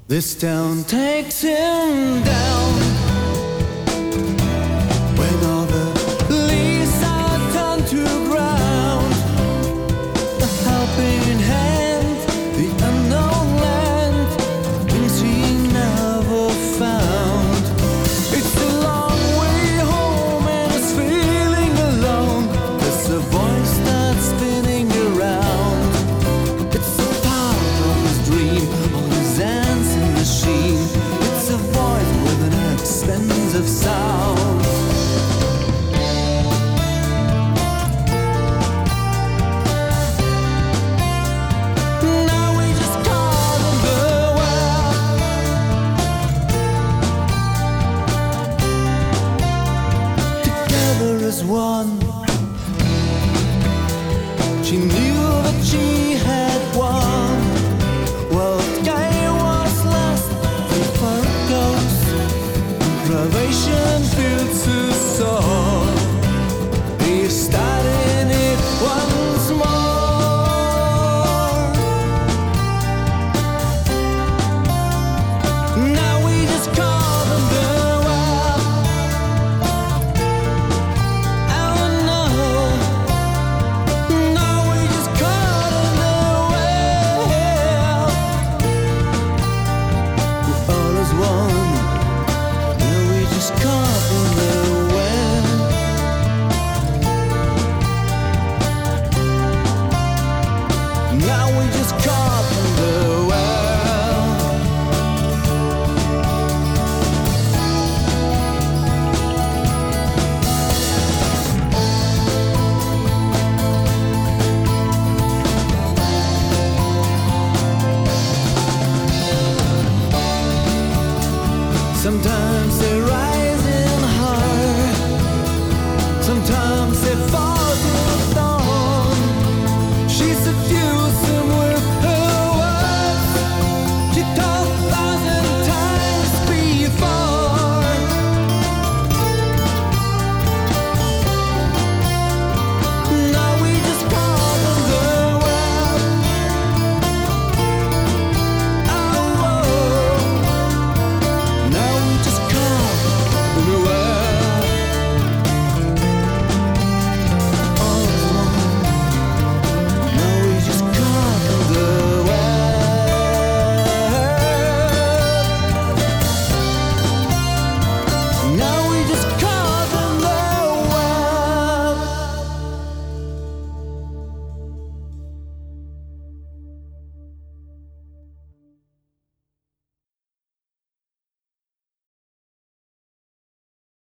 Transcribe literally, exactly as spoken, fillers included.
This town takes him down when all the leaves are turned to ground. A helping hand, the unknown land, things he never found. It's a long way home and he's feeling alone. There's a voice that's spinning around. It's a part of his dream, all his answers machine. It's a voice with an expensive sound. Now we just caught in the web. Together as one. She knew that she had won. Well, the game was lost and far it goes. Privation fills his soul. He's starting it once more. Now we just call them the web. Oh no. Now we just call them the web. We're all as one. Now we just call them the web. Now we just call them the web. Sometimes they